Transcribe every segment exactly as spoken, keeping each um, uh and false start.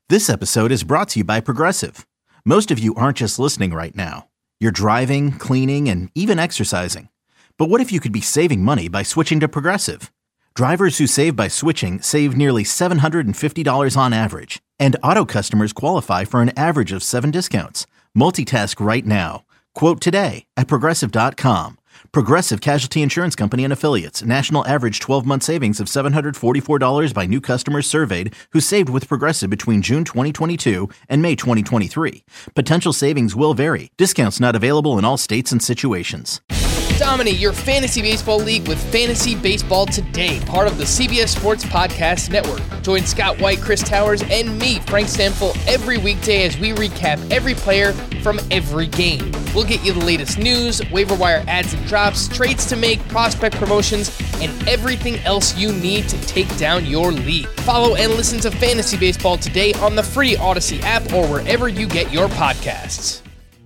This episode is brought to you by Progressive. Most of you aren't just listening right now. You're driving, cleaning, and even exercising. But what if you could be saving money by switching to Progressive? Drivers who save by switching save nearly seven hundred fifty dollars on average. And auto customers qualify for an average of seven discounts. Multitask right now. Quote today at Progressive dot com. Progressive Casualty Insurance Company and Affiliates. National average twelve-month savings of seven hundred forty-four dollars by new customers surveyed who saved with Progressive between June twenty twenty-two and May twenty twenty-three. Potential savings will vary. Discounts not available in all states and situations. Dominate your fantasy baseball league with Fantasy Baseball Today, part of the C B S Sports Podcast Network. Join Scott White, Chris Towers, and me, Frank Stanfill, every weekday as we recap every player from every game. We'll get you the latest news, waiver wire ads and drops, trades to make, prospect promotions, and everything else you need to take down your league. Follow and listen to Fantasy Baseball Today on the free Odyssey app or wherever you get your podcasts.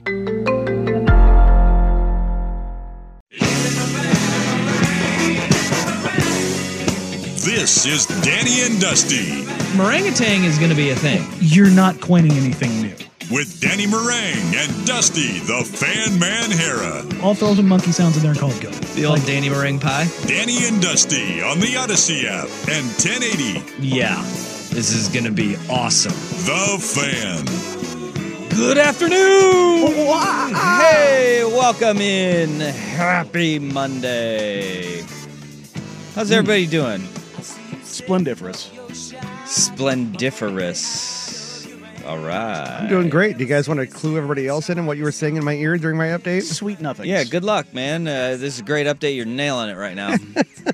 This is Danny and Dusty. Meringatang is going to be a thing. You're not coining anything new. With Danny Meringue and Dusty, the Fan Man Hera. I'll throw some monkey sounds in there and call it good. The old like, Danny Meringue pie. Danny and Dusty on the Odyssey app and ten eighty. Yeah, this is going to be awesome. The Fan. Good afternoon. Wow. Hey, welcome in. Happy Monday. How's mm. everybody doing? Splendiferous. Splendiferous. All right. I'm doing great. Do you guys want to clue everybody else in on what you were saying in my ear during my update? Sweet nothing. Yeah, good luck, man. Uh, this is a great update. You're nailing it right now.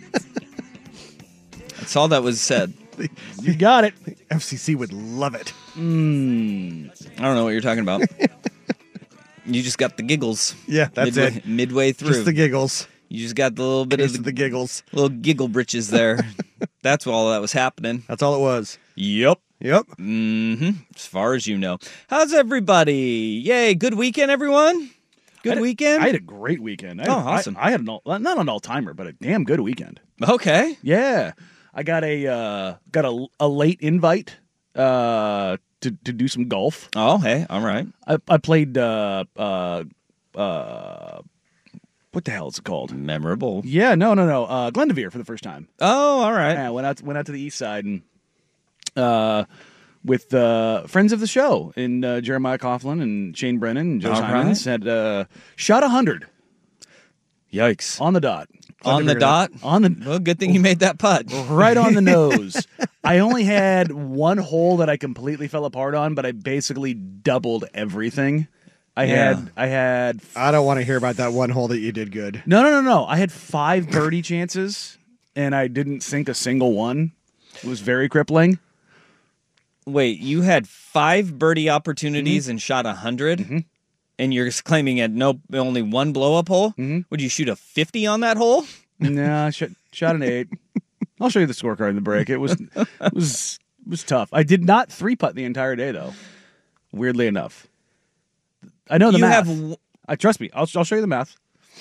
That's all that was said. You got it. The F C C would love it. Mm, I don't know what you're talking about. You just got the giggles. Yeah, that's midway, it. Midway through. Just the giggles. You just got the little bit Case of the, of the giggles. Little giggle britches there. That's all that was happening. That's all it was. Yep. Yep. Mm-hmm. As far as you know. How's everybody? Yay, good weekend, everyone? Good I had, weekend? I had a great weekend. I oh, had, awesome. I, I had an all, not an all-timer, but a damn good weekend. Okay. Yeah. I got a uh, got a, a late invite uh, to, to do some golf. Oh, hey, all right. I, I played... Uh, uh, uh, What the hell is it called? Memorable. Yeah, no, no, no. Uh, Glendevere for the first time. Oh, all right. Yeah, went out went out to the east side and uh, with uh, friends of the show in uh, Jeremiah Coughlin and Shane Brennan and Joe all Simons right. had uh, shot a hundred. Yikes! On the dot. On the dot. On the. Well, good thing you made that putt. Right on the nose. I only had one hole that I completely fell apart on, but I basically doubled everything. I yeah. had, I had. I don't want to hear about that one hole that you did good. No, no, no, no. I had five birdie chances, and I didn't sink a single one. It was very crippling. Wait, you had five birdie opportunities mm-hmm. and shot a hundred, mm-hmm. and you're claiming at no only one blow up hole? Mm-hmm. Would you shoot a fifty on that hole? No, I shot, shot an eight. I'll show you the scorecard in the break. It was, it was, it was tough. I did not three putt the entire day though. Weirdly enough. I know the you math. Have w- I trust me. I'll I'll show you the math.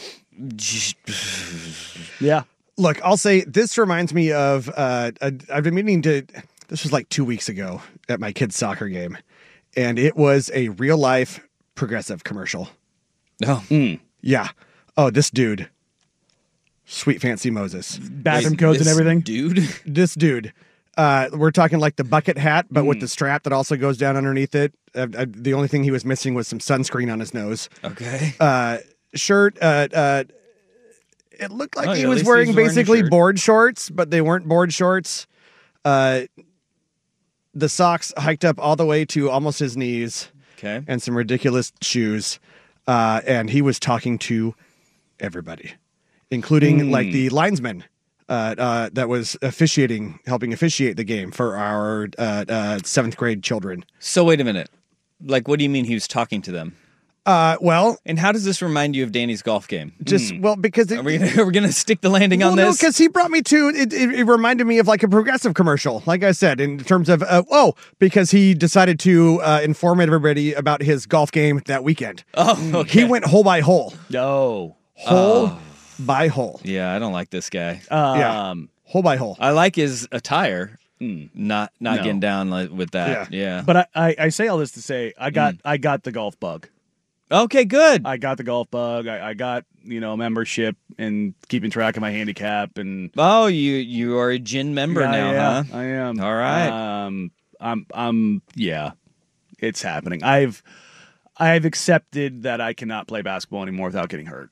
Yeah. Look, I'll say this reminds me of uh, a, I've been meaning to. This was like two weeks ago at my kid's soccer game, and it was a real life Progressive commercial. Oh, mm. Yeah. Oh, this dude, Sweet Fancy Moses, bathroom Wait, codes and everything, dude. This dude. Uh, we're talking like the bucket hat, but mm. with the strap that also goes down underneath it. Uh, uh, the only thing he was missing was some sunscreen on his nose. Okay. Uh, shirt. Uh, uh, it looked like oh, he yeah, was he wearing was wearing basically board shorts, but they weren't board shorts. Uh, the socks hiked up all the way to almost his knees. Okay. And some ridiculous shoes. Uh, and he was talking to everybody, including mm. like the linesman. Uh, uh, that was officiating, helping officiate the game for our uh, uh, seventh grade children. So wait a minute. Like, what do you mean he was talking to them? Uh, well, and how does this remind you of Danny's golf game? Just mm. well, because it, are we gonna, are we going to stick the landing well, on no, this? because he brought me to it, it. It reminded me of like a Progressive commercial, like I said, in terms of uh, oh, because he decided to uh, inform everybody about his golf game that weekend. Oh, okay. He went hole by hole. No, hole oh. by hole. Yeah, I don't like this guy. Um, yeah, hole by hole. I like his attire. not not No. getting down like, with that. Yeah. But I, I, I say all this to say I got Mm. I got the golf bug. Okay, good. I got the golf bug. I, I got you know membership and keeping track of my handicap and Oh, you you are a gin member Yeah, now, yeah, huh? I am. All right. Um, I'm I'm yeah, it's happening. I've I've accepted that I cannot play basketball anymore without getting hurt.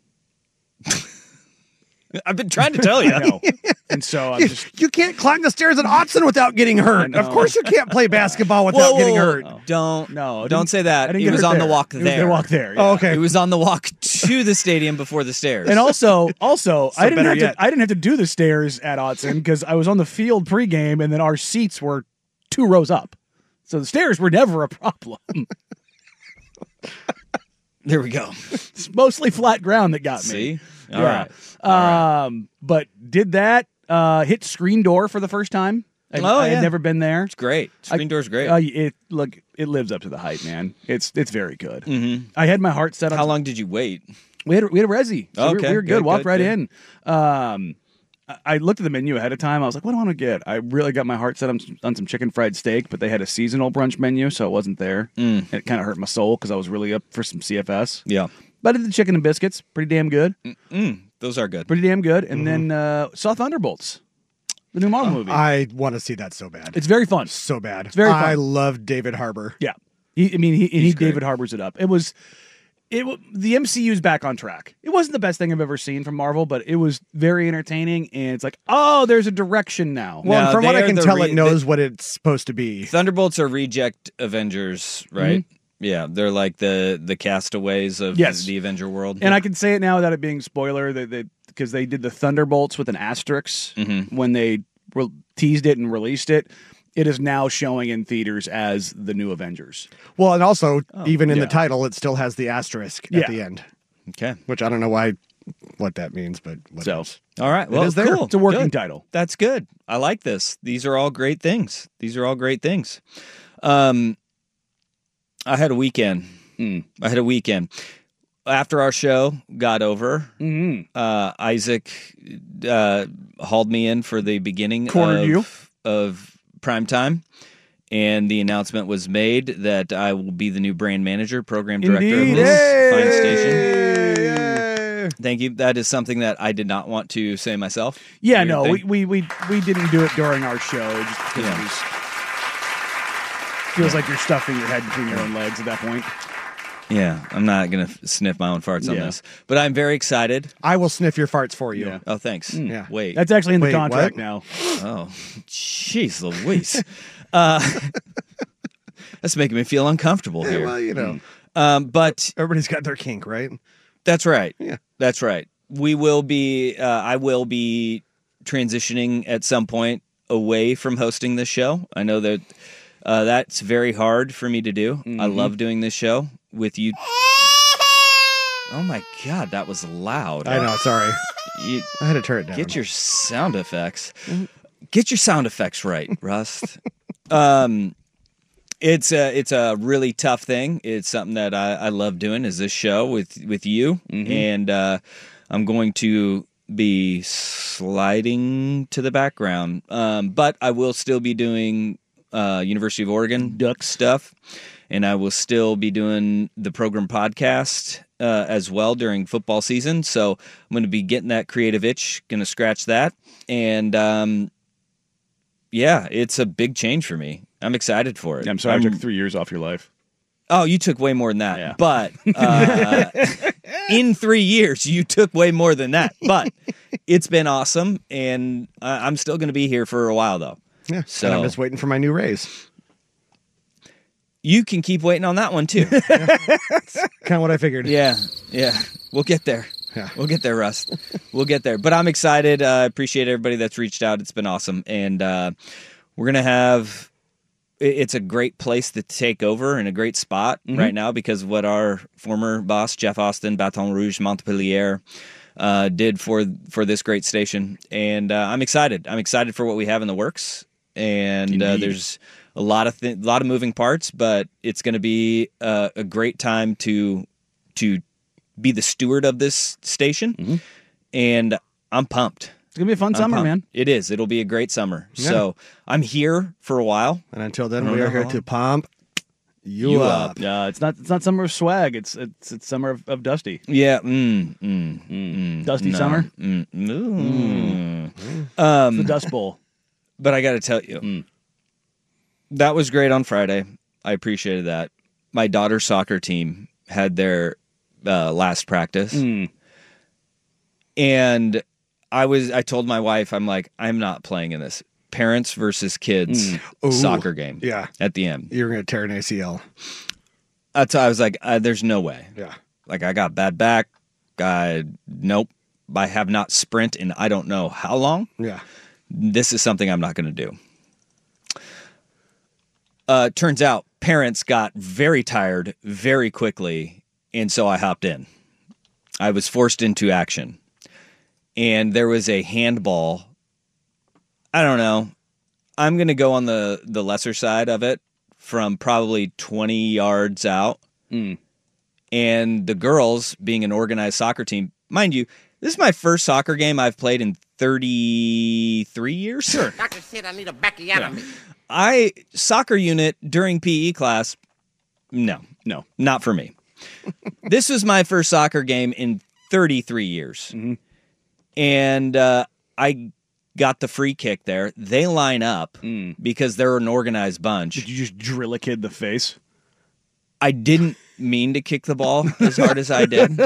I've been trying to tell you. I know. And so I'm just You can't climb the stairs at Autzen without getting hurt. I Of know. course, you can't play basketball without Whoa, getting whoa, hurt. whoa. Don't no, I don't didn't- say I that. didn't It get was hurt on the there. walk It was there. the walk there. Yeah. Oh, okay. It was on the walk to the stadium before the stairs. And also, also, I didn't better have yet. to. I didn't have to do the stairs at Autzen because I was on the field pregame, and then our seats were two rows up, so the stairs were never a problem. there we go. It's mostly flat ground that got me. See? All Yeah. right. Um, but did that uh, hit screen door for the first time? I, Oh, I yeah. had never been there. It's great. Screen door's great. Uh, it look, it lives up to the hype, man. It's it's very good. Mhm. I had my heart set on. How long did you wait? We had we had a resi. So we, were, Okay, we were good. good, Walked good, right good. in. Um, I- I looked at the menu ahead of time. I was like, "What do I want to get?" I really got my heart set on, on some chicken fried steak, but they had a seasonal brunch menu, so it wasn't there. Mm. And it kind of hurt my soul because I was really up for some C F S. Yeah. But I did the chicken and biscuits, pretty damn good, Mm, those are good. pretty damn good. And Mm-hmm. then uh, saw Thunderbolts, the new Marvel movie. I want to see that so bad. it's very fun. so bad. very fun. I love David Harbour. Yeah, he, I mean, he, and he great. David Harbors it up. It was, it w- the M C U's back on track. It wasn't the best thing I've ever seen from Marvel, but it was very entertaining. And it's like, oh, there's a direction now. Well, Now, and from what they I are can the tell, re- it knows what it's supposed to be. Thunderbolts are reject Avengers, right? Yeah, they're like the the castaways of Yes. the Avenger world. And I can say it now without it being spoiler that they because they did the Thunderbolts with an asterisk Mm-hmm. when they re- teased it and released it. It is now showing in theaters as the new Avengers. Well, and also, even in yeah. the title, it still has the asterisk Yeah. at the end, Okay. which I don't know why, what that means, but what So else. All right. Well, is there. cool. it's a working Good. title. That's good. I like this. These are all great things. These are all great things. Um, I had a weekend. Mm. I had a weekend. After our show got over, Mm-hmm. uh, Isaac uh, hauled me in for the beginning Cornered of, you. of prime time, and the announcement was made that I will be the new brand manager, program director Indeed. of this Yay! fine station. Yay! Thank you. That is something that I did not want to say myself. Yeah, Weird no, thing. we, we we we didn't do it during our show. Just because Yeah. it was, feels like you're stuffing your head between your own legs at that point. Yeah, I'm not gonna f- sniff my own farts on Yeah. this, but I'm very excited. I will sniff your farts for you. Yeah. Oh, thanks. Yeah. Wait. That's actually in the Wait, contract what? now. Oh, jeez, Louise. uh, that's making me feel uncomfortable Yeah, here. well, you know, Um, but everybody's got their kink, right? that's right. Yeah. That's right. We will be. Uh, I will be transitioning at some point away from hosting this show. I know that uh, that's very hard for me to do. I Mm-hmm. love doing this show with you. Oh my God, that was loud. I know. Sorry, You, I had to turn it down. Get your sound effects. Get your sound effects right, Rust. um, it's a it's a really tough thing. It's something that I, I love doing. Is this show with with you, and uh, I'm going to be sliding to the background, um, but I will still be doing uh, University of Oregon Duck stuff, and I will still be doing the program podcast uh, as well during football season. So I'm going to be getting that creative itch, going to scratch that. And um, yeah, it's a big change for me. I'm excited for it. I'm sorry I took three years off your life. Oh, you took way more than that. Yeah. But uh, in three years, you took way more than that. But it's been awesome. And uh, I'm still going to be here for a while, though. Yeah. So- And I'm just waiting for my new raise. You can keep waiting on that one, too. Kind of what I figured. Yeah, yeah. We'll get there. Yeah. We'll get there, Rust. We'll get there. But I'm excited. I uh, appreciate everybody that's reached out. It's been awesome. And uh, we're going to have... it- It's a great place to take over and a great spot right now because of what our former boss, Jeff Austin, Baton Rouge, Montpellier, uh, did for for this great station. And uh, I'm excited. I'm excited for what we have in the works. And uh, Indeed. there's a lot of th- a lot of moving parts, but it's going to be uh, a great time to to be the steward of this station. And I'm pumped. It's gonna be a fun I'm summer, pumped. man. It is. It'll be a great summer. Yeah. So I'm here for a while. And until then, I don't we know are how here long. to pump you, You up. up. Uh, it's not. It's not summer of swag. It's it's it's summer of, of Dusty. Yeah. Mm, mm, mm, Dusty no. summer. Mm, mm. The Um, Dust Bowl. but I got to tell you, that was great on Friday. I appreciated that. My daughter's soccer team had their uh, last practice, Mm. and I was. I told my wife, I'm like, I'm not playing in this parents versus kids Ooh. soccer game. Yeah. At the end, You're going to tear an A C L. that's I was like, uh, there's no way. Yeah. Like I got bad back. I nope. I have not sprint in I don't know how long. Yeah. This is something I'm not going to do. Uh, turns out parents got very tired very quickly, and so I hopped in. I was forced into action, and there was a handball. I don't know. I'm going to go on the the lesser side of it, from probably twenty yards out. Mm. And the girls, being an organized soccer team, mind you, this is my first soccer game I've played in thirty-three years. Sure. Doctor said I need a backiotomy. I soccer unit during P E class, no, No. not for me. This was my first soccer game in thirty-three years. Mm-hmm. And uh, I got the free kick there. They line up Mm. because they're an organized bunch. Did you just drill a kid in the face? I didn't mean to kick the ball as hard as I did.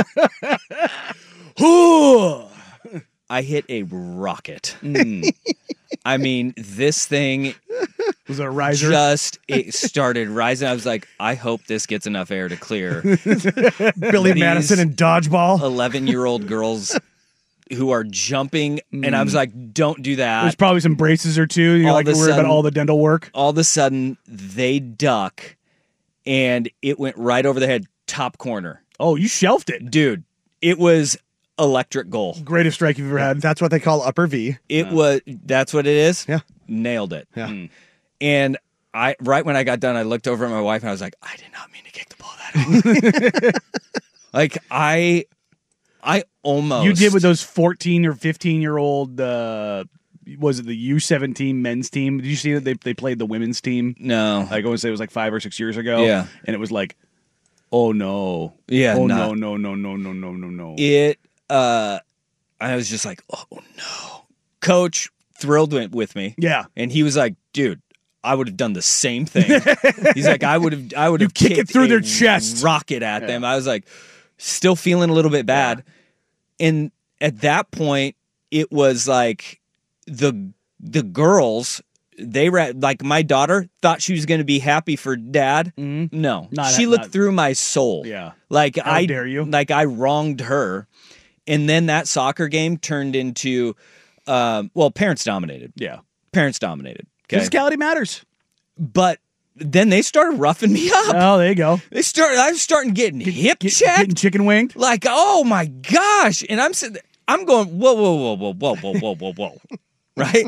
I hit a rocket. Mm. I mean, this thing Was it a riser? just it started rising. I was like, I hope this gets enough air to clear. Billy These- Madison and dodgeball. eleven-year-old girls who are jumping, and I was like, don't do that. There's probably some braces or two. You're All like of a worried about sudden- all the dental work. All of a sudden, they duck, and it went right over their head, top corner. Oh, you shelved it. Dude, it was electric goal. Greatest strike you've ever had. That's what they call upper V. It was, that's what it is? Yeah. Nailed it. Yeah. And I, right when I got done, I looked over at my wife and I was like, I did not mean to kick the ball that hard. Like, I, I almost. You did with those fourteen or fifteen year old. Uh, was it the U seventeen men's team? Did you see that they they played the women's team? No. Like I want to say it was like five or six years ago. Yeah. and it was like, oh no, Yeah, oh not- no, no, no, no, no, no, no, no. It, uh, I was just like, oh no. Coach thrilled with, with me. Yeah. And he was like, dude, I would have done the same thing. He's like, I would have, I would have kick it kicked through a their chest. rocket at them. I was like, still feeling a little bit bad. And at that point, it was like the the girls. They were like, my daughter thought she was going to be happy for dad. Mhm. No, Not- she looked not- through my soul. Yeah. like How I dare you. Like I wronged her, and then that soccer game turned into, um, well, parents dominated. Yeah, Parents dominated. Okay, physicality matters. but then they started roughing me up. Oh, there you go. They started. I was starting getting hip Get- checked. getting chicken winged. Like, oh my gosh! And I'm sitting, I'm going, whoa, whoa, whoa, whoa, whoa, whoa, whoa, whoa, whoa, right?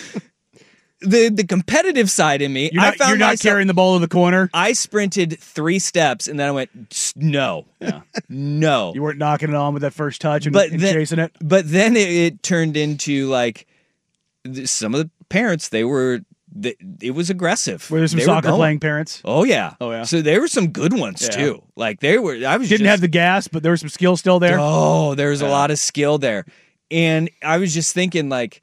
The the competitive side in me, You're I not, found you're not myself. carrying the ball to the corner. I sprinted three steps and then I went, "S- no, Yeah. no. You weren't knocking it on with that first touch and, But and then- chasing it. But then it, it turned into like th- some of the parents. They were, th- it was aggressive. Were there some They soccer going. playing parents? Oh yeah, Oh, yeah. So there were some good ones Yeah. too. Like they were. I was Didn't just, have the gas, but there was some skill still there. Oh, there was a lot of skill there. And I was just thinking, like,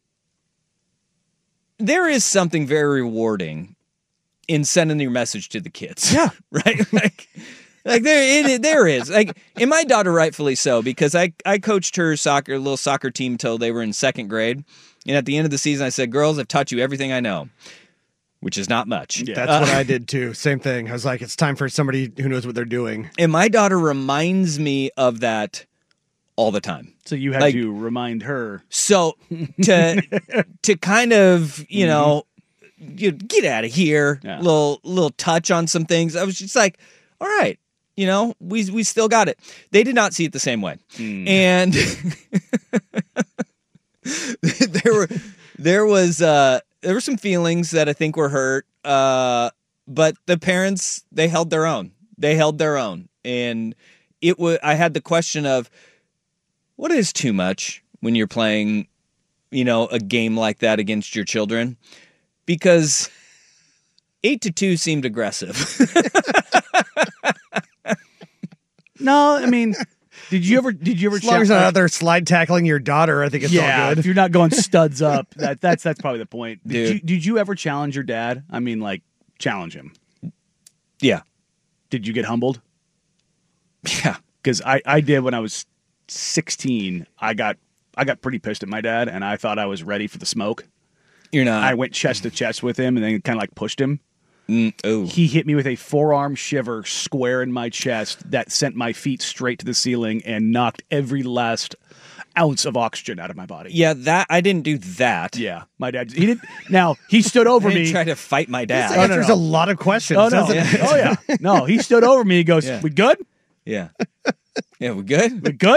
there is something very rewarding in sending your message to the kids. Yeah. Right? Like, like there, it, there is. Like, and my daughter, rightfully so, because I, I coached her soccer, little soccer team till they were in second grade. And at the end of the season, I said, girls, I've taught you everything I know, which is not much. That's Uh, what I did too. Same thing. I was like, it's time for somebody who knows what they're doing. And my daughter reminds me of that all the time. So you had Like- to remind her. So to to kind of, you know, you get out of here, Yeah. little little touch on some things. I was just like, all right, you know, we we still got it. They did not see it the same way, and there were there was uh, there were some feelings that I think were hurt, uh, but the parents, they held their own. They held their own, and it was. I had the question of, what is too much when you're playing you know, a game like that against your children? Because eight to two seemed aggressive. No, I mean, did you ever? Did you ever? As long as check- not out there slide tackling your daughter, I think it's yeah, all if good. you're not going studs up, that that's that's probably the point. Did Dude. you, did you ever challenge your dad? I mean, like challenge him. Yeah. Did you get humbled? Yeah. Because I, I did when I was sixteen. I got I got pretty pissed at my dad, and I thought I was ready for the smoke. You're not. I went chest to chest with him, and then kind of like pushed him. Mm, oh. He hit me with a forearm shiver square in my chest that sent my feet straight to the ceiling and knocked every last ounce of oxygen out of my body. Yeah, that I didn't do that. Yeah, my dad. He did. Now he stood over I didn't me. try to fight my This dad. answers a lot of questions. Oh no! doesn't it? Oh yeah! No, he stood over me. He goes, Yeah. "We good? Yeah. Yeah, we good? We good?"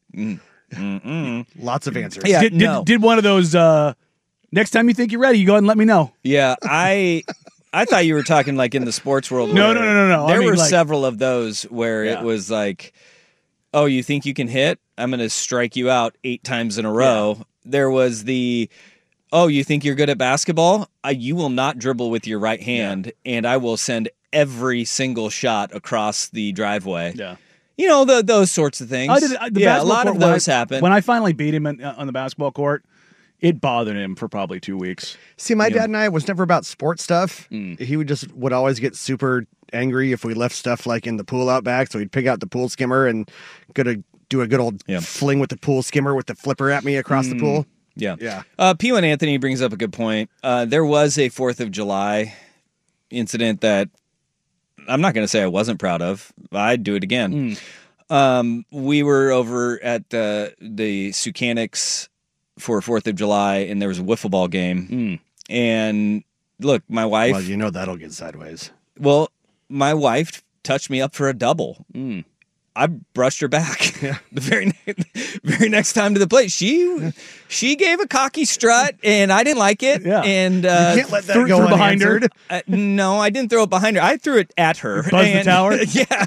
Lots of answers. Yeah, did, no. did, did one of those. Uh, next time you think you're ready, you go ahead and let me know. Yeah, I I thought you were talking like in the sports world. No, where no, no, no, no. I There mean, were like- several of those where Yeah. it was like, oh, you think you can hit? I'm going to strike you out eight times in a row. There was the, oh, you think you're good at basketball? I, you will not dribble with your right hand, and I will send every single shot across the driveway. Yeah. You know, the, those sorts of things. I did. I, the yeah, a basketball lot court, of when those I, happen. When I finally beat him in, uh, on the basketball court, it bothered him for probably two weeks. See, my dad and I was never about sports stuff. Mm. He would just would always get super angry if we left stuff like in the pool out back. So he'd pick out the pool skimmer and go to do a good old Yeah. fling with the pool skimmer with the flipper at me across the pool. Yeah. Yeah. Uh, P one Anthony brings up a good point. Uh, there was a fourth of July incident that I'm not going to say I wasn't proud of. I'd do it again. Um, we were over at the, the Sucanics for fourth of July, and there was a wiffle ball game. And look, my wife, Well, you know that'll get sideways. well, my wife touched me up for a double. I brushed her back. The very ne- very next time to the plate, she she gave a cocky strut, and I didn't like it. Yeah. And uh, You can't let that threw- go threw behind her. unanswered. uh, no, I didn't throw it behind her. I threw it at her. Buzzed the And- tower? Yeah.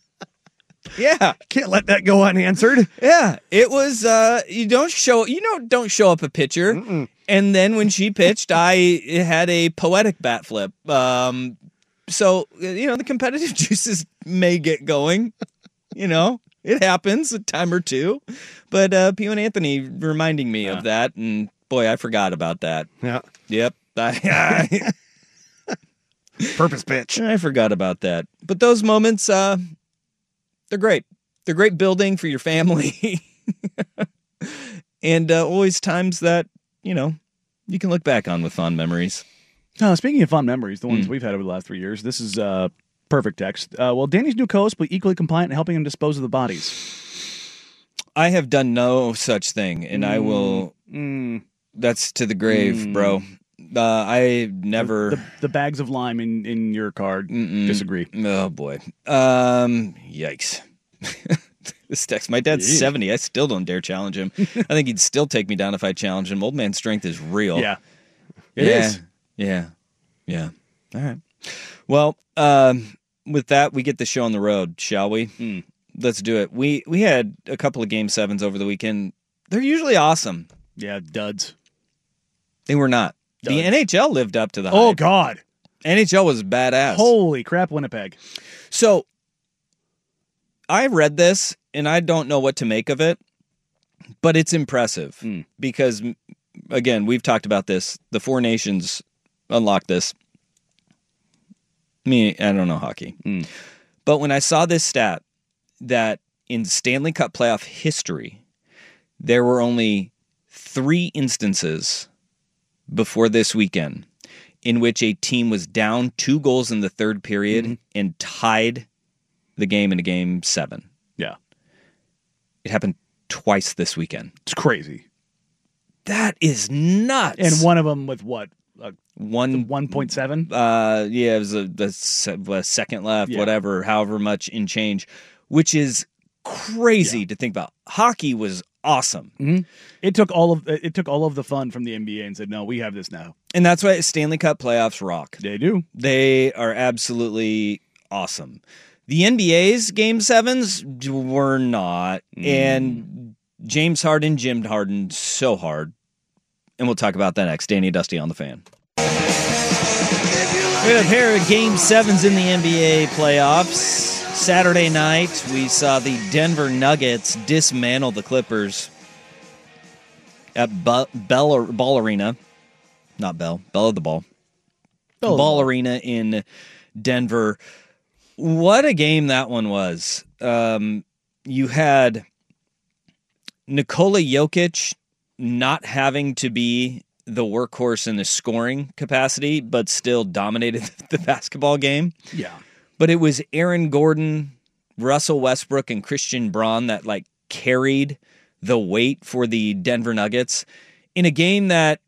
Yeah. Can't let that go unanswered. Yeah. It was. Uh, you don't show. You know, don't show up a pitcher. And then when she pitched, I had a poetic bat flip. Um, so you know the competitive juices may get going. You know, it happens a time or two. But uh, P one Anthony reminding me of that, and boy, I forgot about that. Yeah. Yep, I, Purpose pitch. I forgot about that. But those moments, uh, they're great. They're great building for your family, and uh, always times that you know you can look back on with fond memories. Uh, speaking of fond memories, the ones Hmm. we've had over the last three years, this is uh, perfect text. Uh, well, Danny's new co-host will be equally compliant in helping him dispose of the bodies. I have done no such thing, and I will. Mm, That's to the grave, bro. Uh, I never. the, the bags of lime in, in your card. Mm-mm. Disagree. Oh boy. Um. Yikes. This text. My dad's Yeah. seventy. I still don't dare challenge him. I think he'd still take me down if I challenged him. Old man strength is real. Yeah, it yeah. is. Yeah. Yeah. All right. Well, um, with that, we get the show on the road, shall we? Hmm. Let's do it. We we had a couple of game sevens over the weekend. They're usually awesome. Yeah, duds. They were not. The Duds. N H L lived up to the Oh, hype. God. N H L was badass. Holy crap, Winnipeg. So I read this and I don't know what to make of it, but it's impressive Mm. because, again, we've talked about this. The Four Nations unlocked this. Me, I don't know hockey. Mm. But when I saw this stat that in Stanley Cup playoff history, there were only three instances before this weekend in which a team was down two goals in the third period Mm-hmm. and tied the game in a game seven. Yeah, It happened twice this weekend. it's crazy. That is nuts. And one of them with what? Uh, one one point seven? Uh, yeah, it was a, the se- a second left, Yeah. whatever, however much in change, which is crazy to think about. Hockey was awesome, It took all of it took all of the fun from the N B A and said, "No, we have this now." and that's why Stanley Cup playoffs rock. They do. They are absolutely awesome. The N B A's game sevens were not, and James Harden, Jim Harden, so hard. and we'll talk about that next. Danny Dusty on the Fan. We have a pair of Game sevens in the N B A playoffs. Saturday night, we saw the Denver Nuggets dismantle the Clippers at Bu- Bell, Ball Arena. Not Bell, Bell of the Ball. Bell Ball Arena in Denver. What a game that one was. Um, you had Nikola Jokic not having to be the workhorse in the scoring capacity, but still dominated the basketball game. Yeah. But it was Aaron Gordon, Russell Westbrook, and Christian Braun that like carried the weight for the Denver Nuggets in a game that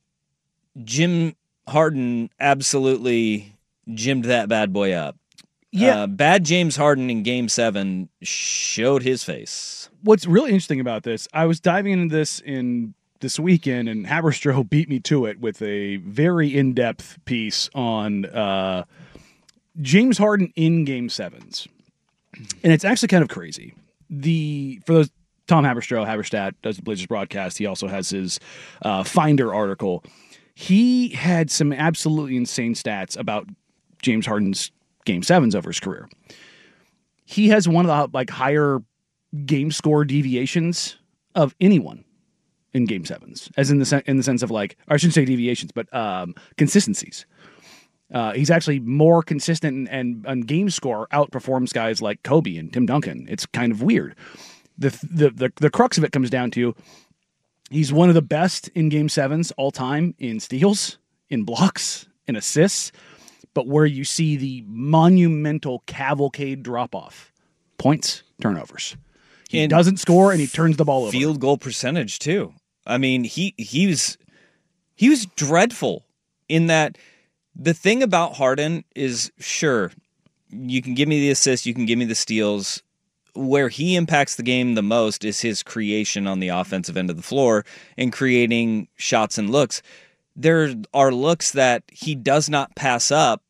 Jim Harden absolutely gymmed that bad boy up. Yeah. Uh, bad James Harden in game seven showed his face. What's really interesting about this, I was diving into this in this weekend, and Haberstroh beat me to it with a very in-depth piece on uh, James Harden in game sevens. And it's actually kind of crazy. The For those, Tom Haberstroh, Haberstadt, does the Blazers broadcast. He also has his uh, Finder article. He had some absolutely insane stats about James Harden's game sevens over his career. He has one of the like higher game score deviations of anyone in game sevens, as in the sen- in the sense of like, or I shouldn't say deviations, but um, consistencies. Uh, he's actually more consistent and, and on game score outperforms guys like Kobe and Tim Duncan. It's kind of weird. The, the the the crux of it comes down to he's one of the best in game sevens all time in steals, in blocks, in assists, but where you see the monumental cavalcade drop off, points, turnovers. He And doesn't score and he turns the ball over. Field goal percentage too. I mean, he he was he was dreadful in that. The thing about Harden is, sure, you can give me the assists, you can give me the steals. Where he impacts the game the most is his creation on the offensive end of the floor and creating shots and looks. There are looks that he does not pass up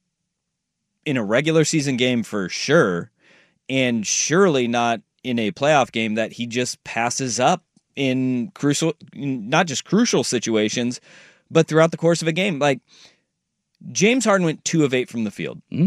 in a regular season game for sure, and surely not in a playoff game that he just passes up in crucial, not just crucial situations, but throughout the course of a game. Like, James Harden went two of eight from the field. Mm-hmm.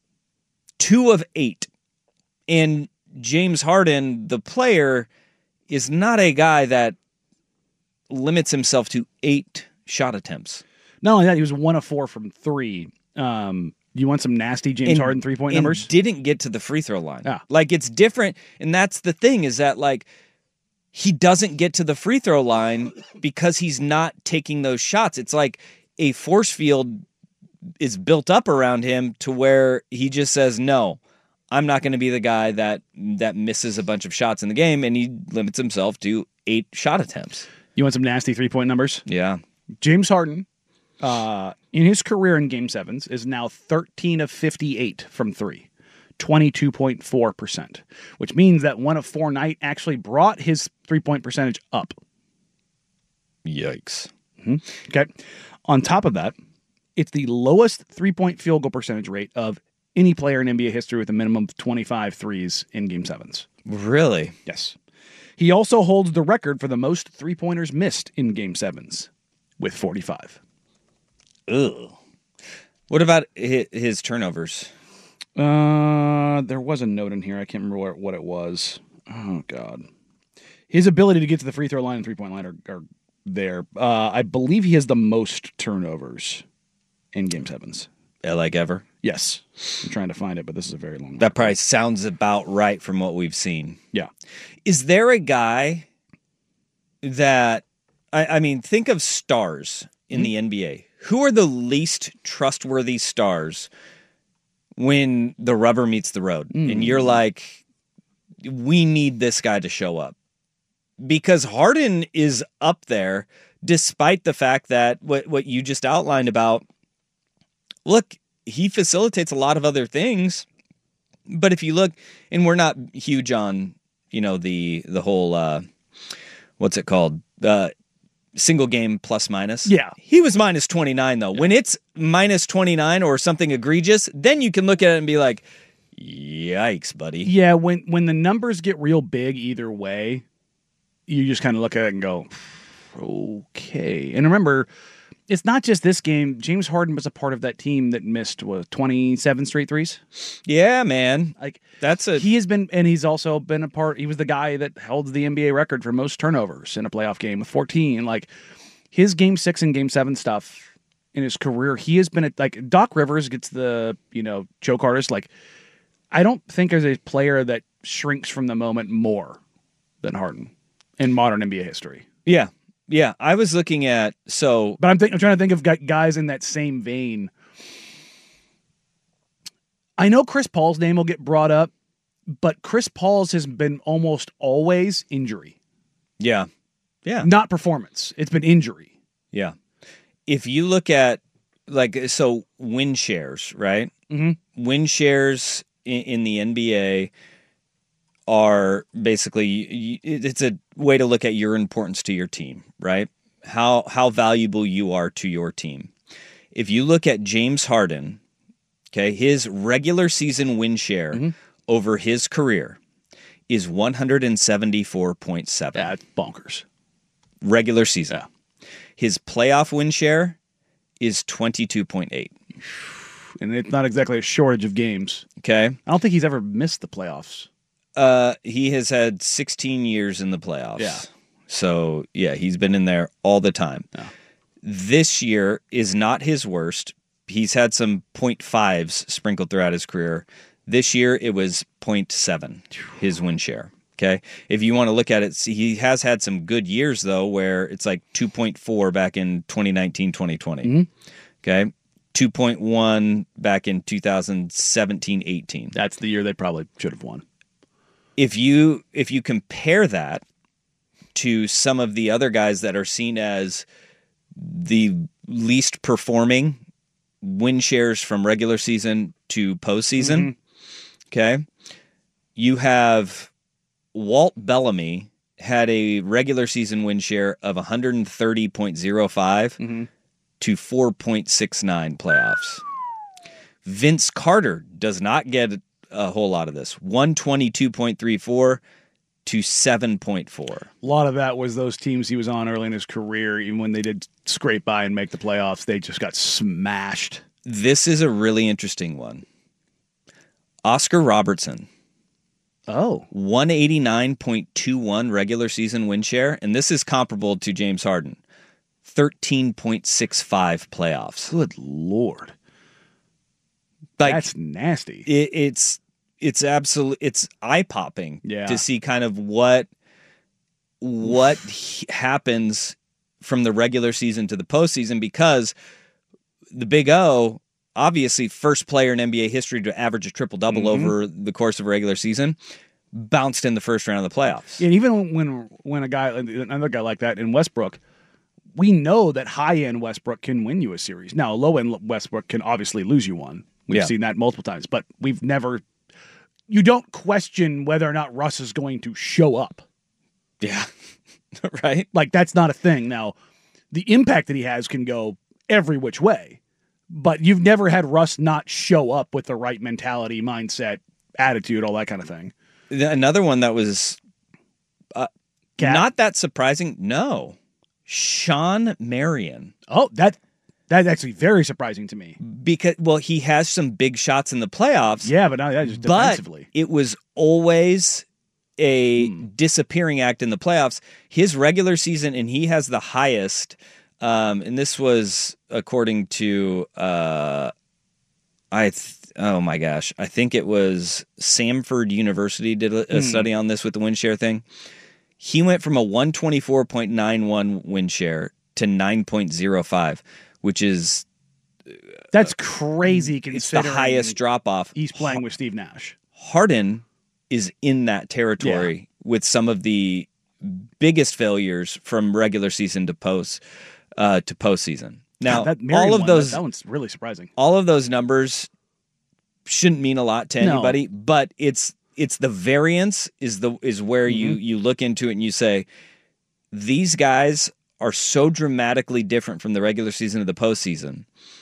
Two of eight. And James Harden, the player, is not a guy that limits himself to eight shot attempts. Not only that, he was one of four from three. Um, you want some nasty James And- Harden three-point and numbers? didn't get to the free throw line. Yeah. Like, it's different. And that's the thing, is that, like, he doesn't get to the free throw line because he's not taking those shots. It's like a force field is built up around him to where he just says, no, I'm not going to be the guy that that misses a bunch of shots in the game, and he limits himself to eight shot attempts. You want some nasty three-point numbers? Yeah. James Harden, uh, in his career in game sevens, is now thirteen of fifty-eight from three, twenty-two point four percent, which means that one of four night actually brought his three-point percentage up. Yikes. Okay. On top of that, it's the lowest three-point field goal percentage rate of any player in N B A history with a minimum of twenty-five threes in game sevens. Really? Yes. He also holds the record for the most three-pointers missed in game sevens with forty-five. Ugh. What about his, his turnovers? Uh, there was a note in here. I can't remember what, what it was. Oh, God. His ability to get to the free throw line and three-point line are, are there. Uh, I believe he has the most turnovers in game sevens. Uh, like ever? Yes. I'm trying to find it, but this is a very long one. That probably sounds about right from what we've seen. Yeah. Is there a guy that, I, I mean, think of stars in Mm-hmm. the N B A. Who are the least trustworthy stars when the rubber meets the road? Mm. And you're like, we need this guy to show up. Because Harden is up there, despite the fact that what, what you just outlined about, look, he facilitates a lot of other things. But if you look, and we're not huge on, you know, the the whole, uh, what's it called? Uh, single game plus minus. Yeah. He was minus twenty-nine, though. Yeah. When it's minus twenty-nine or something egregious, then you can look at it and be like, yikes, buddy. Yeah, when, when the numbers get real big either way, you just kind of look at it and go, okay. And remember, it's not just this game. James Harden was a part of that team that missed what twenty-seven straight threes. Yeah, man. Like That's a he has been, and he's also been a part. He was the guy that held the N B A record for most turnovers in a playoff game with fourteen. Like his game six and game seven stuff in his career, he has been a, like Doc Rivers gets the you know choke artist. Like I don't think there's a player that shrinks from the moment more than Harden in modern N B A history. yeah. Yeah, I was looking at so But I'm, think, I'm trying to think of gu- guys in that same vein. I know Chris Paul's name will get brought up, but Chris Paul's has been almost always injury, yeah. Yeah. not performance. It's been injury. Yeah. If you look at like so win shares, right? Mm-hmm. Win shares in, in the N B A are basically you, it's a way to look at your importance to your team, right? How how valuable you are to your team. If you look at James Harden, okay, his regular season win share Mm-hmm. over his career is one seventy-four point seven. Yeah, it's bonkers. Regular season. Yeah. His playoff win share is twenty-two point eight. And it's not exactly a shortage of games. Okay. I don't think he's ever missed the playoffs. Uh, he has had sixteen years in the playoffs. Yeah. So, yeah, he's been in there all the time. Yeah. This year is not his worst. He's had some point fives sprinkled throughout his career. This year, it was point seven, his win share. Okay. If you want to look at it, see, he has had some good years, though, where it's like two point four back in twenty nineteen, twenty twenty. Mm-hmm. Okay. two point one back in two thousand seventeen, eighteen. That's the year they probably should have won. If you if you compare that to some of the other guys that are seen as the least performing win shares from regular season to postseason, okay, you have Walt Bellamy had a regular season win share of one thirty point oh five to four point six nine playoffs. Vince Carter does not get a whole lot of this. one twenty-two point three four to seven point four. A lot of that was those teams he was on early in his career. Even when they did scrape by and make the playoffs, they just got smashed. This is a really interesting one. Oscar Robertson, Oh. one eighty-nine point two one regular season win share, and this is comparable to James Harden, thirteen point six five playoffs. Good Lord. Like, That's nasty. it, it's it's absolute it's eye popping Yeah. to see kind of what what he- happens from the regular season to the postseason, because the Big O, obviously first player in N B A history to average a triple double Mm-hmm. over the course of a regular season, bounced in the first round of the playoffs. And even when when a guy, another guy like that in Westbrook, we know that high end Westbrook can win you a series. Now, low end Westbrook can obviously lose you one. We've Yeah. seen that multiple times, but we've never. You don't question whether or not Russ is going to show up. Yeah, right. Like that's not a thing. Now, the impact that he has can go every which way, but you've never had Russ not show up with the right mentality, mindset, attitude, all that kind of thing. Another one that was uh, Cat? not that surprising. No, Sean Marion. Oh, that that's actually very surprising to me. Because, well, he has some big shots in the playoffs. Yeah, but not that just but defensively. it was always a Hmm. disappearing act in the playoffs. His regular season, and he has the highest, um, and this was according to, uh, I th- oh my gosh, I think it was Samford University did a, a Hmm. study on this with the win share thing. He went from a one twenty-four point nine one win share to nine point oh five, which is That's crazy considering it's the highest drop off. he's playing with Steve Nash. Harden is in that territory with some of the biggest failures from regular season to post uh, to postseason. Now, God, that Marion all of one, those that, that one's really surprising. all of those numbers shouldn't mean a lot to No. anybody, but it's it's the variance is the is where you Mm-hmm. you look into it and you say these guys are so dramatically different from the regular season to the postseason.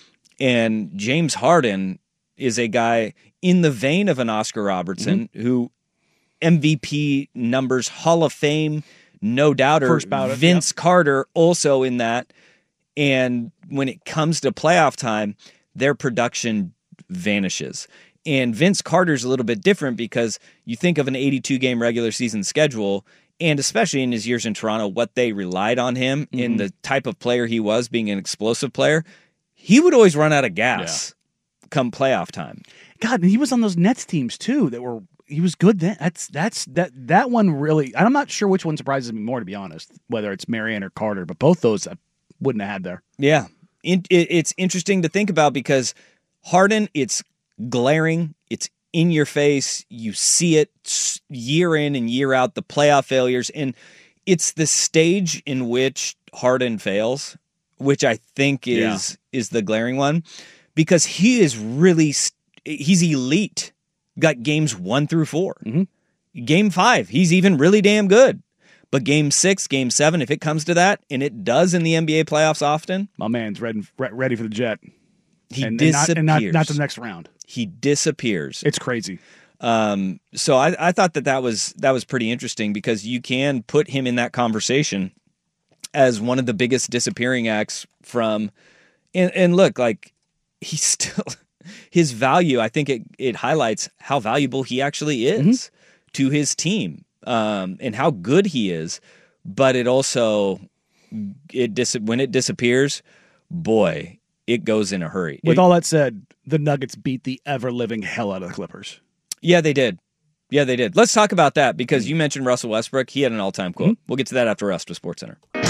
And James Harden is a guy in the vein of an Oscar Robertson Mm-hmm. who M V P numbers, Hall of Fame no doubter. First bout of- Vince Carter also in that. And when it comes to playoff time, their production vanishes. And Vince Carter's a little bit different because you think of an eighty-two game regular season schedule, and especially in his years in Toronto, what they relied on him mm-hmm. in the type of player he was, being an explosive player, he would always run out of gas yeah. come playoff time. God, and he was on those Nets teams too that were he was good then. That's that's that that one really. I'm not sure which one surprises me more, to be honest, whether it's Marion or Carter, but both those I wouldn't have had there. Yeah, it, it, it's interesting to think about because Harden, it's glaring, it's in your face, you see it year in and year out, the playoff failures, and it's the stage in which Harden fails, which I think is yeah. is the glaring one, because he is really he's elite. Got games one through four. Mm-hmm. Game five, he's even really damn good. But game six, game seven, if it comes to that, and it does in the N B A playoffs often, my man's ready ready for the jet. He and, disappears. And not, and not, not the next round. He disappears. It's crazy. Um, so I, I thought that that was that was pretty interesting because you can put him in that conversation as one of the biggest disappearing acts from. And, and look, like he's still his value. I think it it highlights how valuable he actually is mm-hmm. to his team um, and how good he is. But it also it dis- when it disappears, boy. It goes in a hurry. With it, all that said, the Nuggets beat the ever-living hell out of the Clippers. Yeah, they did. Yeah, they did. Let's talk about that because you mentioned Russell Westbrook. He had an all-time quote. Mm-hmm. We'll get to that after Rest with SportsCenter.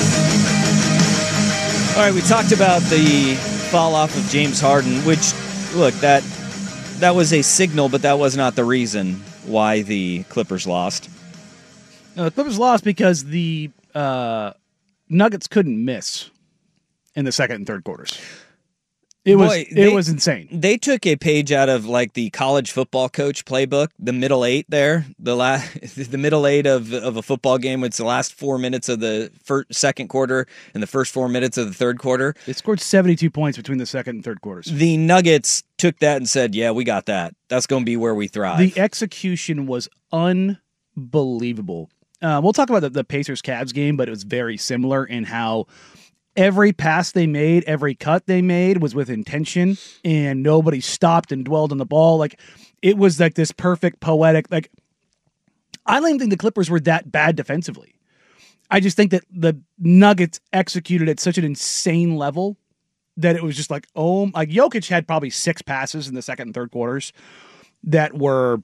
All right, we talked about the fall-off of James Harden, which, look, that that was a signal, but that was not the reason why the Clippers lost. No, the Clippers lost because the uh, Nuggets couldn't miss in the second and third quarters. It was Boy, they, it was insane. They took a page out of like the college football coach playbook, the middle eight there, the last, the middle eight of of a football game. It's the last four minutes of the first, second quarter and the first four minutes of the third quarter. They scored seventy-two points between the second and third quarters. The Nuggets took that and said, "Yeah, we got that. That's going to be where we thrive." The execution was unbelievable. Uh, we'll talk about the, the Pacers-Cavs game, but it was very similar in how every pass they made, every cut they made was with intention, and nobody stopped and dwelled on the ball. Like, it was like this perfect, poetic, like, I don't even think the Clippers were that bad defensively. I just think that the Nuggets executed at such an insane level that it was just like, oh, like Jokic had probably six passes in the second and third quarters that were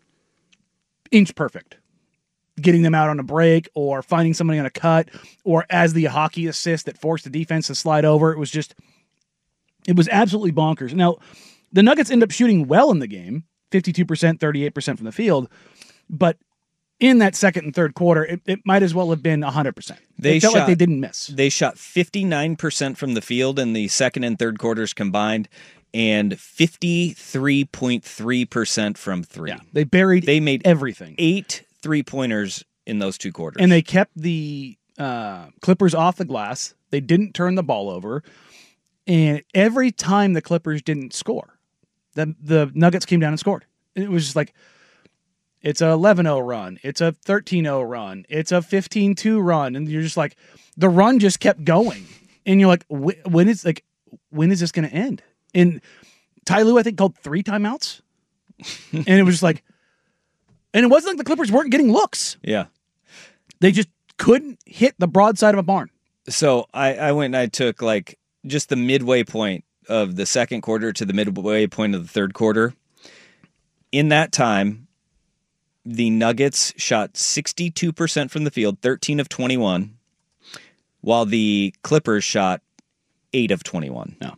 inch perfect. Getting them out on a break or finding somebody on a cut or as the hockey assist that forced the defense to slide over. It was just, it was absolutely bonkers. Now, the Nuggets end up shooting well in the game, fifty-two percent, thirty-eight percent from the field, but in that second and third quarter, it, it might as well have been one hundred percent. They it felt shot, like they didn't miss. They shot fifty-nine percent from the field in the second and third quarters combined and fifty-three point three percent from three. Yeah, they buried They made everything. Eight three-pointers in those two quarters. And they kept the uh, Clippers off the glass. They didn't turn the ball over. And every time the Clippers didn't score, the, the Nuggets came down and scored. And it was just like, it's a eleven oh run. It's a thirteen oh run. It's a fifteen two run. And you're just like, the run just kept going. And you're like, when is like, when is this going to end? And Ty Lue, I think, called three timeouts. And it was just like, and it wasn't like the Clippers weren't getting looks. Yeah. They just couldn't hit the broadside of a barn. So I, I went and I took like just the midway point of the second quarter to the midway point of the third quarter. In that time, the Nuggets shot sixty-two percent from the field, thirteen of twenty-one, while the Clippers shot eight of twenty-one. No.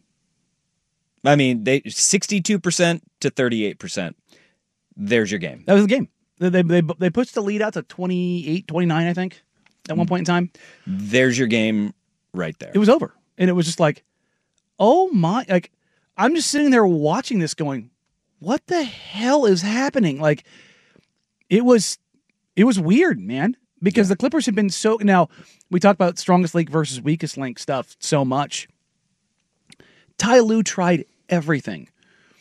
I mean, they sixty-two percent to thirty-eight percent. There's your game. That was the game. They they they pushed the lead out to twenty-eight, twenty-nine, I think, at one point in time. There's your game right there. It was over. And it was just like, oh my, like, I'm just sitting there watching this going, what the hell is happening? Like, it was, it was weird, man, because yeah. the Clippers have been so, now, we talk about strongest link versus weakest link stuff so much. Ty Lue tried everything.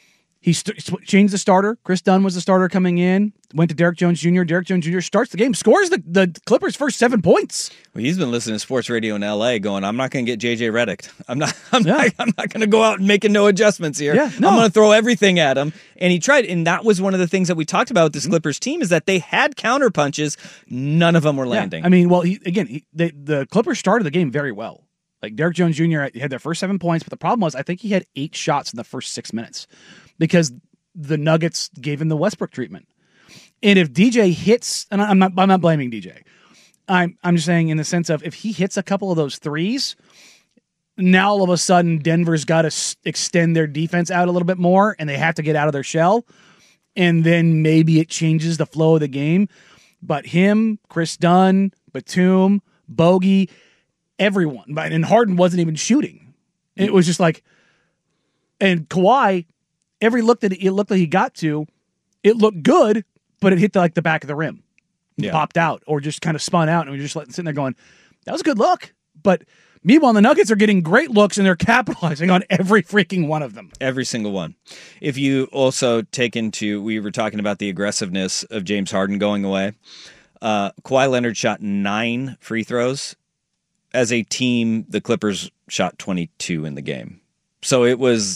He st- changed the starter. Chris Dunn was the starter coming in. Went to Derek Jones Junior Derek Jones Junior starts the game, scores the, the Clippers' first seven points. Well, he's been listening to sports radio in L A going, I'm not going to get J J Redick. I'm not I'm Yeah. not, I'm not going to go out and making no adjustments here. Yeah, no. I'm going to throw everything at him. And he tried, and that was one of the things that we talked about with this Clippers team is that they had counter punches. None of them were landing. Yeah. I mean, well, he, again, he, they, the Clippers started the game very well. Like, Derek Jones Junior had their first seven points, but the problem was I think he had eight shots in the first six minutes because the Nuggets gave him the Westbrook treatment. And if D J hits, and I'm not, I'm not blaming D J. I'm, I'm just saying in the sense of if he hits a couple of those threes, now all of a sudden Denver's got to s- extend their defense out a little bit more, and they have to get out of their shell, and then maybe it changes the flow of the game. But him, Chris Dunn, Batum, Bogey, everyone, and Harden wasn't even shooting. It was just like, and Kawhi. Every look that it looked like he got to, it looked good, but it hit the, like the back of the rim, it Yeah. popped out, or just kind of spun out, and we were just sitting there going, "That was a good look." But meanwhile, the Nuggets are getting great looks, and they're capitalizing on every freaking one of them. Every single one. If you also take into, we were talking about the aggressiveness of James Harden going away. Uh, Kawhi Leonard shot nine free throws. As a team, the Clippers shot twenty-two in the game. So it was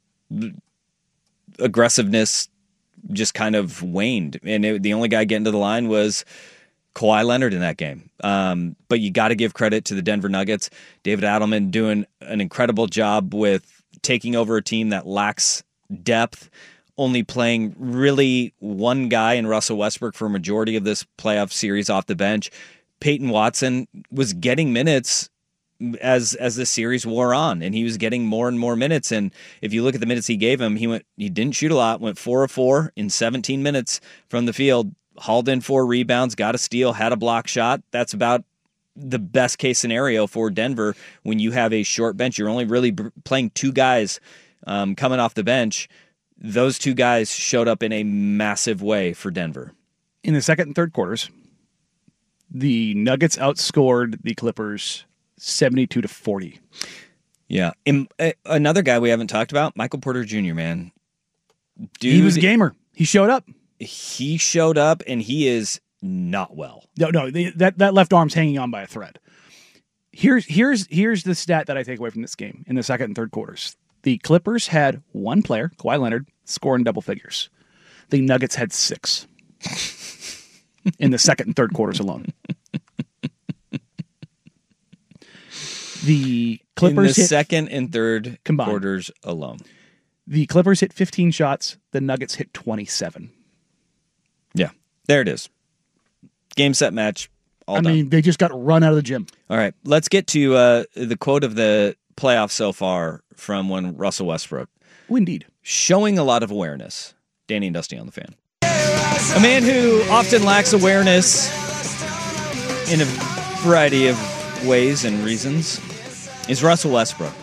aggressiveness just kind of waned. And it, the only guy getting to the line was Kawhi Leonard in that game. Um, but you got to give credit to the Denver Nuggets. David Adelman doing an incredible job with taking over a team that lacks depth, only playing really one guy in Russell Westbrook for a majority of this playoff series off the bench. Peyton Watson was getting minutes as as the series wore on, and he was getting more and more minutes. And if you look at the minutes he gave him, he went he didn't shoot a lot, went four of four in seventeen minutes from the field, hauled in four rebounds, got a steal, had a block shot. That's about the best case scenario for Denver when you have a short bench. You're only really b- playing two guys um, coming off the bench. Those two guys showed up in a massive way for Denver. In the second and third quarters, the Nuggets outscored the Clippers seventy-two to forty. Yeah. And, uh, another guy we haven't talked about, Michael Porter Junior, man. Dude, He was a gamer. He showed up. He showed up, and he is not well. No, no, the, that that left arm's hanging on by a thread. Here's here's here's the stat that I take away from this game in the second and third quarters. The Clippers had one player, Kawhi Leonard, scoring double figures. The Nuggets had six in the second and third quarters alone. The Clippers in the hit, second and third combined. quarters alone. The Clippers hit fifteen shots. The Nuggets hit twenty-seven. Yeah, there it is. Game, set, match, all I done. mean, they just got run out of the gym. All right, let's get to uh, the quote of the playoffs so far from when Russell Westbrook. Oh, indeed. Showing a lot of awareness. Danny and Dusty on the Fan. A man who often lacks awareness in a variety of ways and reasons is Russell Westbrook.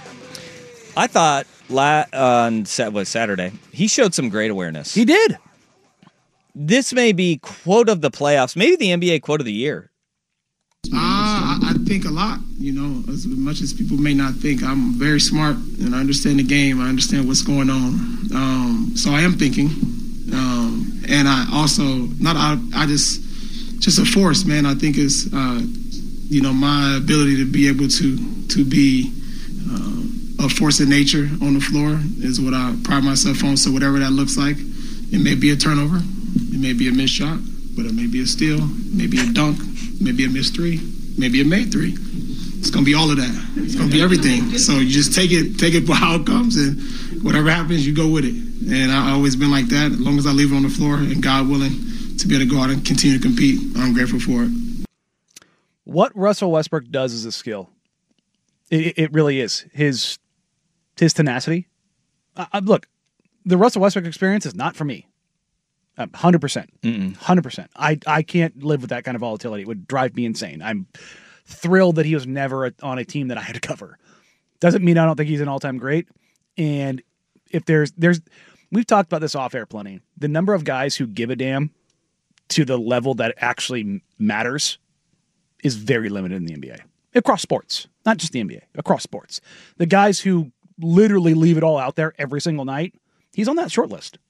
I thought la- on Sat- was Saturday, he showed some great awareness. He did. This may be quote of the playoffs, maybe the N B A quote of the year. Uh, I, I think a lot, you know, as much as people may not think. I'm very smart and I understand the game. I understand what's going on. Um, so I am thinking. Um, and I also, not I, I just, just a force, man. I think is, uh, you know, my ability to be able to, to be uh, a force of nature on the floor is what I pride myself on. So whatever that looks like, it may be a turnover, it may be a missed shot, but it may be a steal, maybe a dunk, maybe a missed three, maybe a made three. It's gonna be all of that. It's gonna be everything. So you just take it, take it for how it comes, and whatever happens, you go with it. And I've always been like that. As long as I leave it on the floor, and God willing, to be able to go out and continue to compete, I'm grateful for it. What Russell Westbrook does is a skill. It, it really is. His his tenacity. Uh, look, the Russell Westbrook experience is not for me. one hundred percent. one hundred percent. I, I can't live with that kind of volatility. It would drive me insane. I'm thrilled that he was never on a team that I had to cover. Doesn't mean I don't think he's an all-time great. And if there's, there's, we've talked about this off air plenty. The number of guys who give a damn to the level that actually matters is very limited in the N B A. Across sports. Not just the N B A. Across sports. The guys who literally leave it all out there every single night, he's on that short list.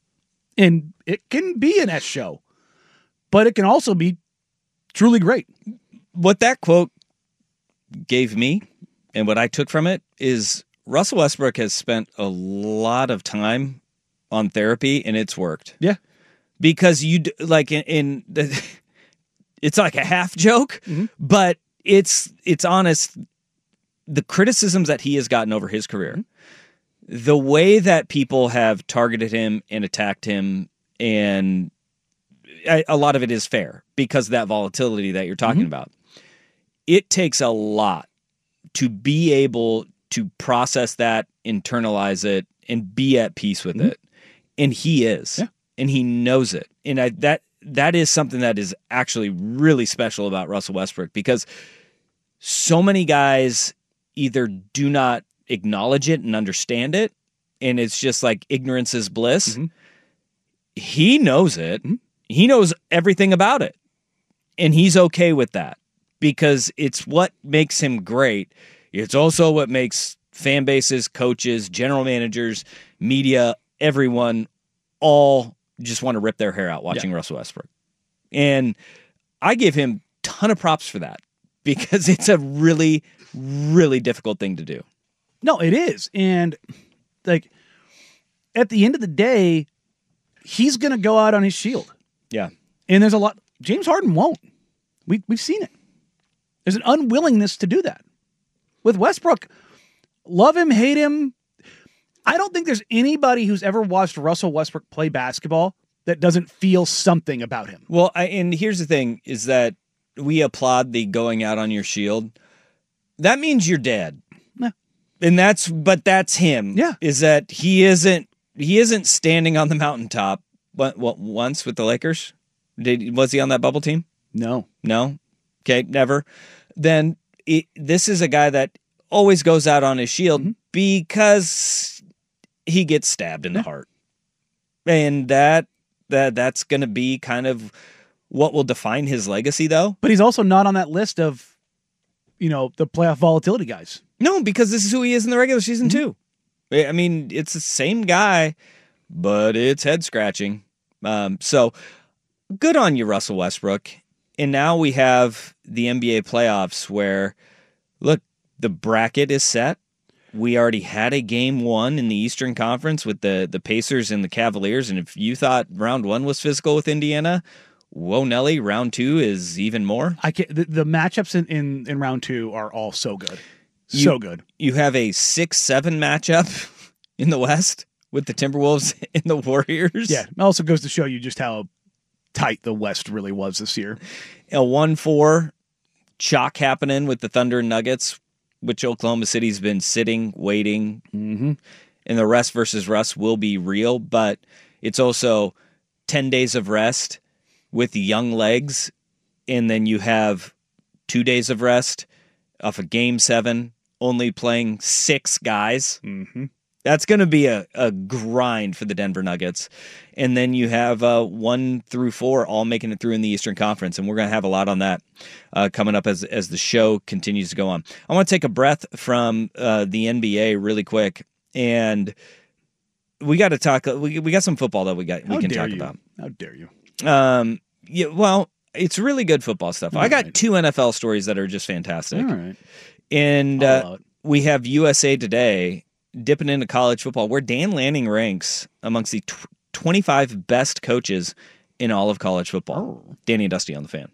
And it can be an S show, but it can also be truly great. What that quote gave me and what I took from it is Russell Westbrook has spent a lot of time on therapy and it's worked. Yeah. Because you d- like in, in the, it's like a half joke, mm-hmm. but it's it's honest. The criticisms that he has gotten over his career, mm-hmm. the way that people have targeted him and attacked him, and a, a lot of it is fair because of that volatility that you're talking mm-hmm. about. It takes a lot to be able to process that, internalize it, and be at peace with mm-hmm. it. And he is. Yeah. And he knows it. And I, that that is something that is actually really special about Russell Westbrook, because so many guys either do not acknowledge it and understand it, and it's just like ignorance is bliss. Mm-hmm. He knows it. Mm-hmm. He knows everything about it. And he's okay with that because it's what makes him great. It's also what makes fan bases, coaches, general managers, media, everyone all just want to rip their hair out watching yeah. Russell Westbrook. And I give him a ton of props for that because it's a really, really difficult thing to do. No, it is. And like at the end of the day, he's going to go out on his shield. Yeah. And there's a lot. James Harden won't. We, we've seen it. There's an unwillingness to do that. With Westbrook, love him, hate him, I don't think there's anybody who's ever watched Russell Westbrook play basketball that doesn't feel something about him. Well, I, and here's the thing, is that we applaud the going out on your shield. That means you're dead. Yeah. And that's, but that's him. Yeah. Is that he isn't, he isn't standing on the mountaintop. What, what once with the Lakers? Did, was he on that bubble team? No. No? Okay, never. Then it, this is a guy that always goes out on his shield mm-hmm. because he gets stabbed in the yeah. heart. And that that that's going to be kind of what will define his legacy, though. But he's also not on that list of, you know, the playoff volatility guys. No, because this is who he is in the regular season, mm-hmm. too. I mean, it's the same guy, but it's head-scratching. Um, so, good on you, Russell Westbrook. And now we have the N B A playoffs where, look, the bracket is set. We already had a game one in the Eastern Conference with the, the Pacers and the Cavaliers. And if you thought round one was physical with Indiana, whoa, Nelly, round two is even more. I can't, the, the matchups in, in, in round two are all so good. You, so good. You have a six seven matchup in the West with the Timberwolves and the Warriors. Yeah, it also goes to show you just how tight the West really was this year. A one four chalk happening with the Thunder and Nuggets, which Oklahoma City's been sitting, waiting, mm-hmm. and the rest versus Russ will be real, but it's also ten days of rest with young legs, and then you have two days of rest off of game seven, only playing six guys. Mm-hmm. That's going to be a, a grind for the Denver Nuggets. And then you have uh, one through four all making it through in the Eastern Conference, and we're going to have a lot on that uh, coming up as as the show continues to go on. I want to take a breath from uh, the N B A really quick, and we got to talk. We we got some football that we got we How can dare talk you. about. How dare you? Um, yeah, well, it's really good football stuff. All I got right. two N F L stories that are just fantastic. All right. And I'll allow uh, it. we have U S A Today dipping into college football, where Dan Lanning ranks amongst the tw- twenty-five best coaches in all of college football. Oh. Danny and Dusty on the Fan.